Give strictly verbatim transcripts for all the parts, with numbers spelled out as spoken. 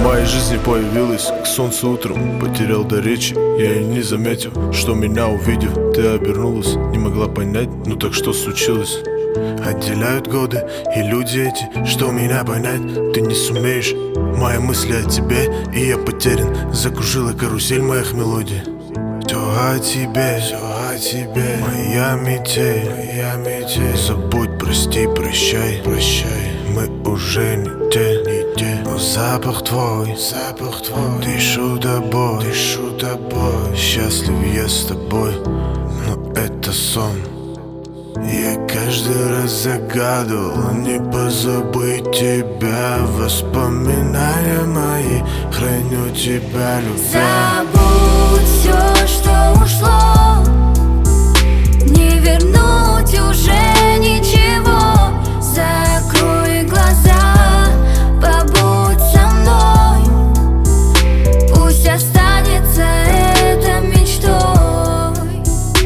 моей жизни появилась к солнцу утром. Потерял до речи, я и не заметил, что меня увидев, ты обернулась. Не могла понять, ну так что случилось? Отделяют годы и люди эти, что меня понять ты не сумеешь. Мои мысли о тебе, и я потерян. Закружила карусель моих мелодий. Все о тебе, все о тебе. Моя метель, моя метель. Забудь, прости, прощай, прощай. Мы уже не те, не те. Но запах твой, запах твой. Дышу тобой, дышу тобой. Счастлив я с тобой, но это сон. Я каждый раз загадывал не позабыть тебя. Воспоминания мои, храню тебя, любя. Забудь все, что ушло, не вернуть уже ничего. Закрой глаза, побудь со мной. Пусть останется это мечтой.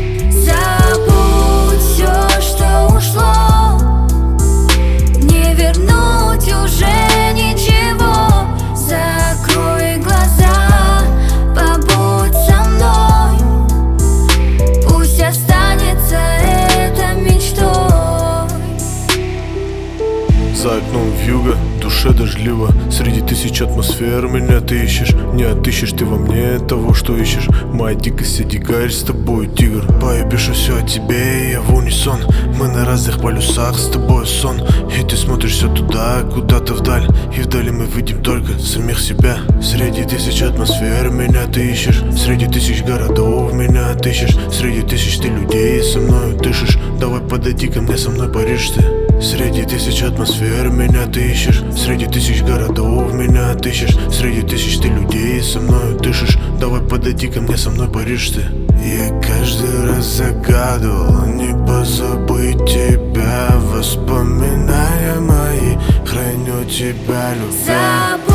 Забудь все, что ушло, не вернуть уже ничего. Закрой глаза, побудь со мной. Пусть останется это мечтой. За окном вьюга, в душе дождливо. Среди тысяч атмосфер меня ты ищешь. Не отыщешь ты во мне того, что ищешь. Моя дикость, я дикарь, с тобой тигр. Я пишу все о тебе, и я в унисон. Мы на разных полюсах, с тобой сон. И ты смотришь все туда, куда-то вдаль. И вдали мы видим только самих себя. Среди тысяч атмосфер меня ты ищешь. Среди тысяч городов меня отыщешь. Среди тысяч ты людей со мною дышишь. Давай подойди ко мне, со мной паришь ты. Среди тысяч атмосфер меня ты ищешь. Среди тысяч городов меня отыщешь. Среди тысяч ты людей со мною дышишь. Давай подойди ко мне, со мной паришь ты. Я каждый раз загадывал не позабыть тебя. Воспоминания мои, храню тебя, любя.